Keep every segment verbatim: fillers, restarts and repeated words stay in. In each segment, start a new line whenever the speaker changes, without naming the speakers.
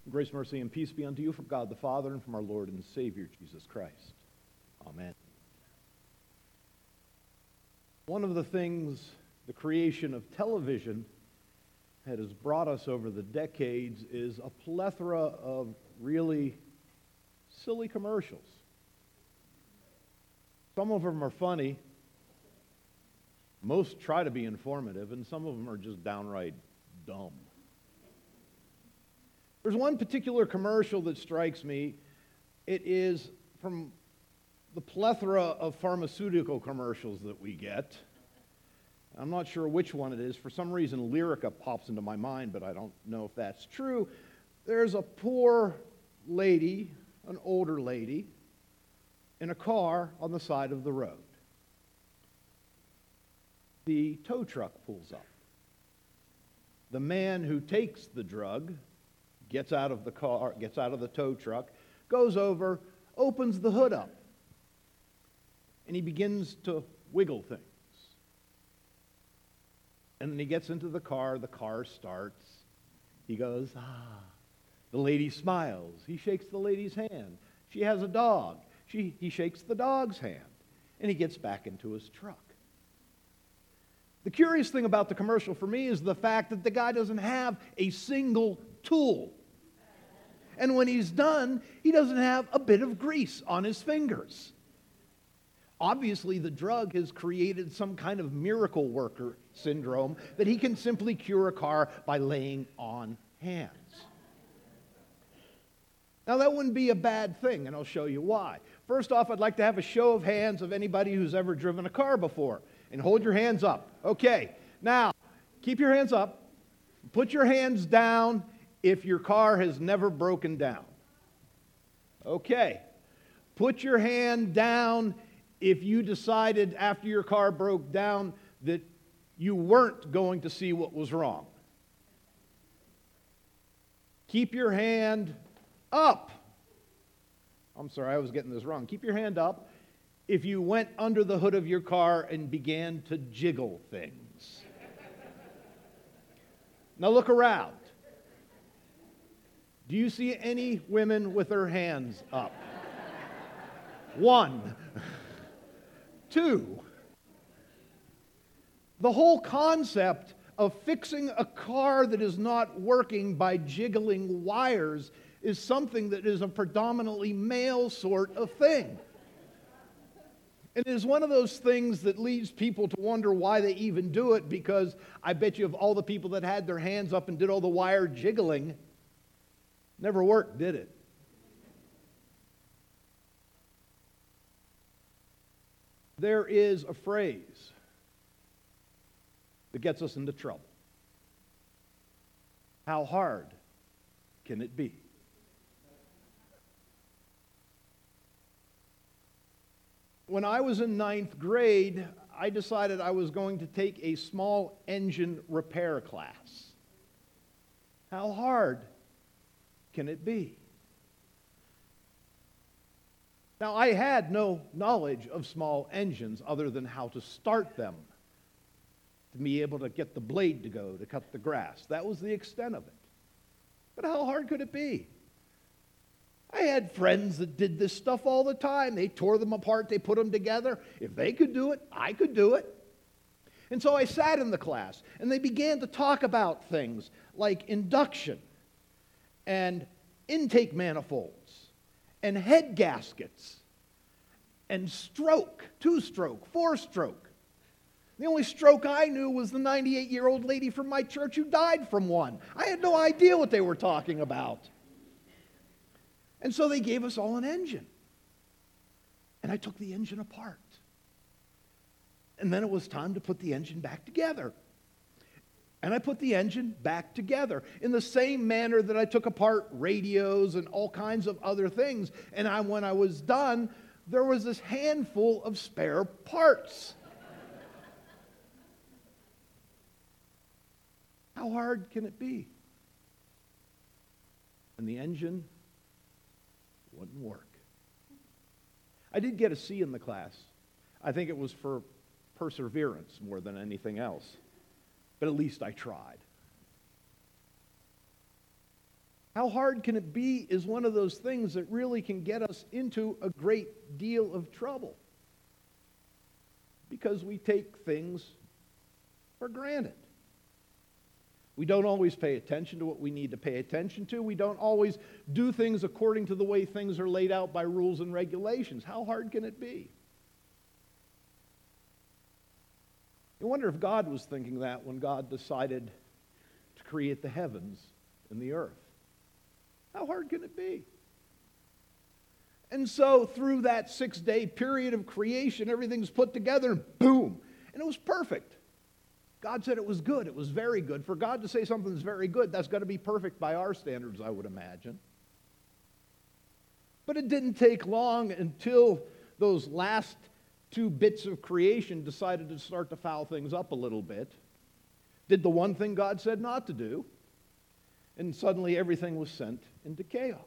Grace, mercy, and peace be unto you from God the Father and from our Lord and Savior, Jesus Christ. Amen. One of the things the creation of television that has brought us over the decades is a plethora of really silly commercials. Some of them are funny. Most try to be informative, and some of them are just downright dumb. There's one particular commercial that strikes me. It is from the plethora of pharmaceutical commercials that we get. I'm not sure which one it is. For some reason, Lyrica pops into my mind, but I don't know if that's true. There's a poor lady, an older lady, in a car on the side of the road. The tow truck pulls up. The man who takes the drug gets out of the car, gets out of the tow truck, goes over, opens the hood up, and he begins to wiggle things. And then he gets into the car, the car starts. He goes, ah. The lady smiles. He shakes the lady's hand. She has a dog. She, he shakes the dog's hand. And he gets back into his truck. The curious thing about the commercial for me is the fact that the guy doesn't have a single tool. And when he's done, he doesn't have a bit of grease on his fingers. Obviously, the drug has created some kind of miracle worker syndrome that he can simply cure a car by laying on hands. Now, that wouldn't be a bad thing, and I'll show you why. First off, I'd like to have a show of hands of anybody who's ever driven a car before. And hold your hands up. Okay. Now, keep your hands up. Put your hands down if your car has never broken down. Okay. Put your hand down if you decided after your car broke down that you weren't going to see what was wrong. Keep your hand up. I'm sorry, I was getting this wrong. Keep your hand up if you went under the hood of your car and began to jiggle things. Now look around. Do you see any women with their hands up? One. Two. The whole concept of fixing a car that is not working by jiggling wires is something that is a predominantly male sort of thing. And it is one of those things that leads people to wonder why they even do it, because I bet you of all the people that had their hands up and did all the wire jiggling, never worked, did it? There is a phrase that gets us into trouble. How hard can it be? When I was in ninth grade, I decided I was going to take a small engine repair class. How hard can it be? Now, I had no knowledge of small engines other than how to start them, to be able to get the blade to go, to cut the grass. That was the extent of it. But how hard could it be? I had friends that did this stuff all the time. They tore them apart, they put them together. If they could do it, I could do it. And so I sat in the class, and they began to talk about things like induction and intake manifolds and head gaskets and stroke, two-stroke, four-stroke. The only stroke I knew was the ninety-eight-year-old lady from my church who died from one. I had no idea what they were talking about. And so they gave us all an engine. And I took the engine apart. And then it was time to put the engine back together. And I put the engine back together in the same manner that I took apart radios and all kinds of other things. And I, when I was done, there was this handful of spare parts. How hard can it be? And the engine wouldn't work. I did get a C in the class. I think it was for perseverance more than anything else. But at least I tried. How hard can it be is one of those things that really can get us into a great deal of trouble. Because we take things for granted. We don't always pay attention to what we need to pay attention to. We don't always do things according to the way things are laid out by rules and regulations. How hard can it be? You wonder if God was thinking that when God decided to create the heavens and the earth. How hard can it be? And so through that six-day period of creation, everything's put together and boom, and it was perfect. God said it was good. It was very good. For God to say something's very good, that's got to be perfect by our standards, I would imagine. But it didn't take long until those last two bits of creation decided to start to foul things up a little bit. Did the one thing God said not to do, and suddenly everything was sent into chaos.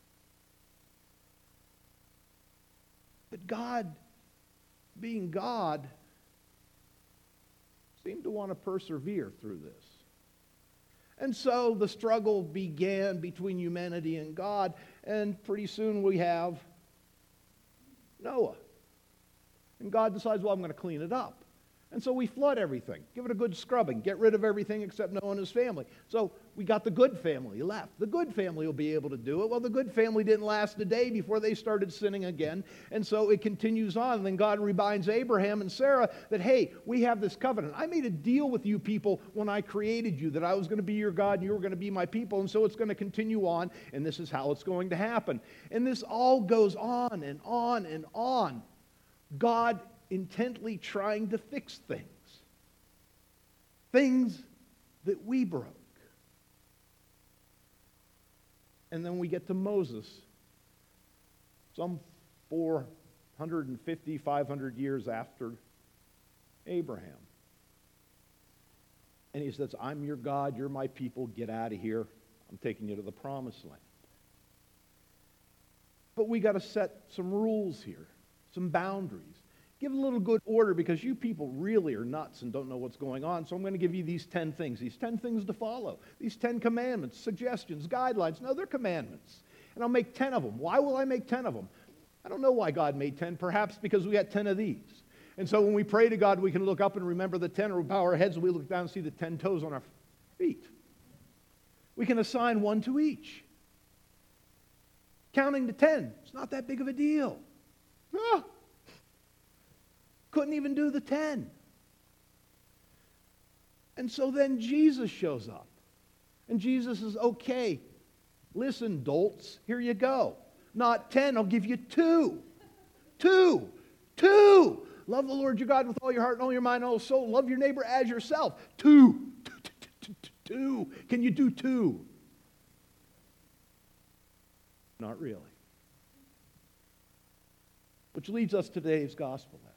But God, being God, seemed to want to persevere through this. And so the struggle began between humanity and God, and pretty soon we have Noah. And God decides, well, I'm going to clean it up. And so we flood everything, give it a good scrubbing, get rid of everything except Noah and his family. So we got the good family left. The good family will be able to do it. Well, the good family didn't last a day before they started sinning again. And so it continues on. And then God reminds Abraham and Sarah that, hey, we have this covenant. I made a deal with you people when I created you that I was going to be your God and you were going to be my people. And so it's going to continue on. And this is how it's going to happen. And this all goes on and on and on. God intently trying to fix things. Things that we broke. And then we get to Moses, some four hundred fifty, five hundred years after Abraham. And he says, I'm your God, you're my people, get out of here. I'm taking you to the promised land. But we got to set some rules here, some boundaries. Give a little good order because you people really are nuts and don't know what's going on. So I'm going to give you these ten things, these ten things to follow, these ten commandments, suggestions, guidelines. No, they're commandments. And I'll make ten of them. Why will I make ten of them? I don't know why God made ten. Perhaps because we got ten of these. And so when we pray to God, we can look up and remember the ten, or we bow our heads and we look down and see the ten toes on our feet. We can assign one to each. Counting to ten, it's not that big of a deal. Ah. Couldn't even do the ten. And so then Jesus shows up. And Jesus says, okay, listen, dolts, here you go. Not ten, I'll give you two. Two. Two. Love the Lord your God with all your heart and all your mind and all your soul. Love your neighbor as yourself. Two. Two. Two. Two. Two. Two. Can you do two? Not really. Which leads us to today's gospel lesson.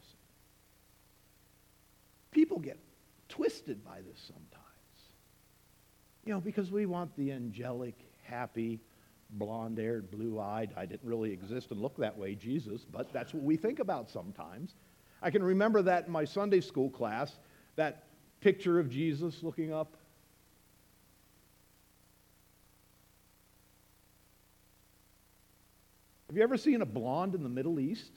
People get twisted by this sometimes. You know, because we want the angelic, happy, blonde-haired, blue-eyed, I didn't really exist and look that way, Jesus, but that's what we think about sometimes. I can remember that in my Sunday school class, that picture of Jesus looking up. Have you ever seen a blonde in the Middle East?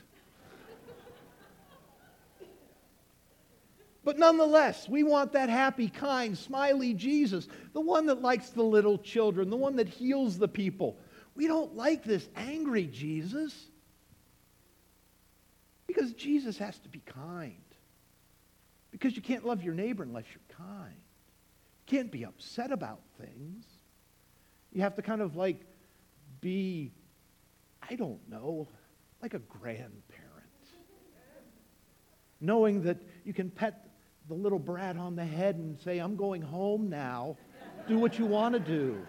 But nonetheless, we want that happy, kind, smiley Jesus, the one that likes the little children, the one that heals the people. We don't like this angry Jesus because Jesus has to be kind. Because you can't love your neighbor unless you're kind. You can't be upset about things. You have to kind of like be, I don't know, like a grandparent. Knowing that you can pet the little brat on the head and say, I'm going home now. Do what you want to do.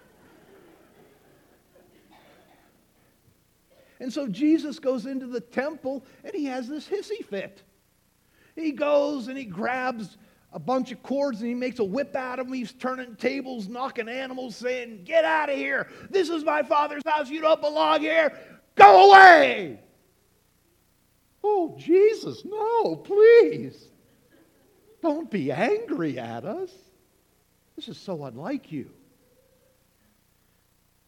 And so Jesus goes into the temple and he has this hissy fit. He goes and he grabs a bunch of cords and he makes a whip out of them. He's turning tables, knocking animals, saying, get out of here. This is my Father's house. You don't belong here. Go away. Oh, Jesus, no, please. Don't be angry at us. This is so unlike you.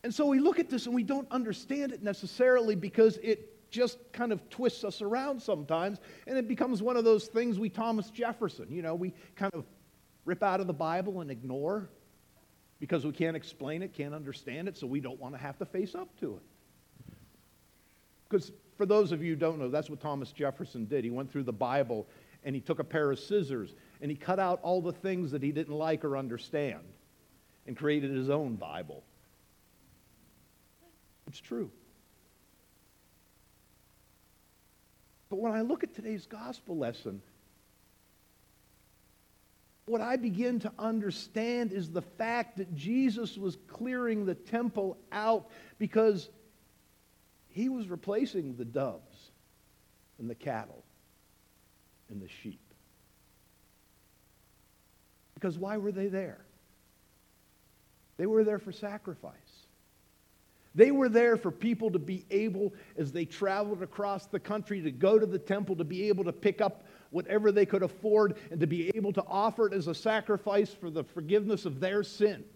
And so we look at this and we don't understand it necessarily because it just kind of twists us around sometimes, and it becomes one of those things we Thomas Jefferson, you know, we kind of rip out of the Bible and ignore because we can't explain it, can't understand it, so we don't want to have to face up to it. Because for those of you who don't know, that's what Thomas Jefferson did. He went through the Bible and he took a pair of scissors and he cut out all the things that he didn't like or understand and created his own Bible. It's true. But when I look at today's gospel lesson, what I begin to understand is the fact that Jesus was clearing the temple out because he was replacing the doves and the cattle and the sheep. Because why were they there? They were there for sacrifice. They were there for people to be able, as they traveled across the country, to go to the temple, to be able to pick up whatever they could afford and to be able to offer it as a sacrifice for the forgiveness of their sins.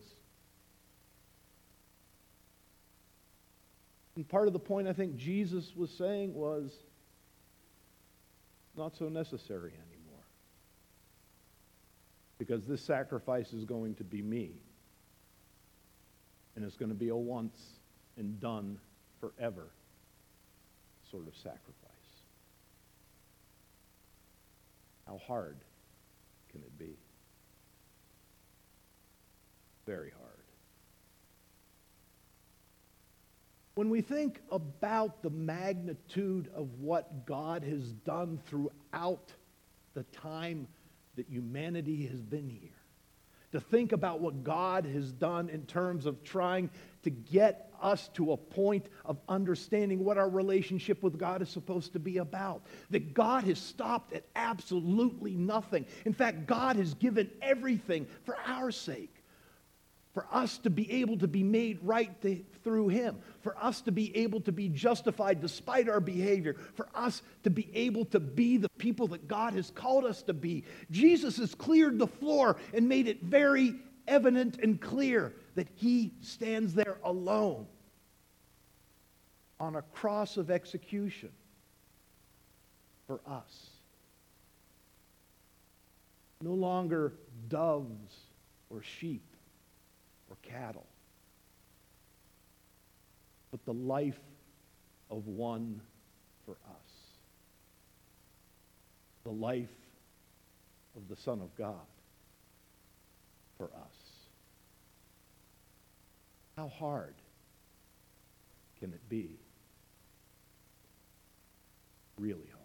And part of the point I think Jesus was saying was, not so necessary anymore. Because this sacrifice is going to be me. And it's going to be a once and done forever sort of sacrifice. How hard can it be? Very hard. When we think about the magnitude of what God has done throughout the time that humanity has been here, to think about what God has done in terms of trying to get us to a point of understanding what our relationship with God is supposed to be about. That God has stopped at absolutely nothing. In fact, God has given everything for our sake. For us to be able to be made right to, through Him. For us to be able to be justified despite our behavior. For us to be able to be the people that God has called us to be. Jesus has cleared the floor and made it very evident and clear that He stands there alone on a cross of execution for us. No longer doves or sheep or cattle, but the life of one for us. The life of the Son of God for us. How hard can it be? Really hard.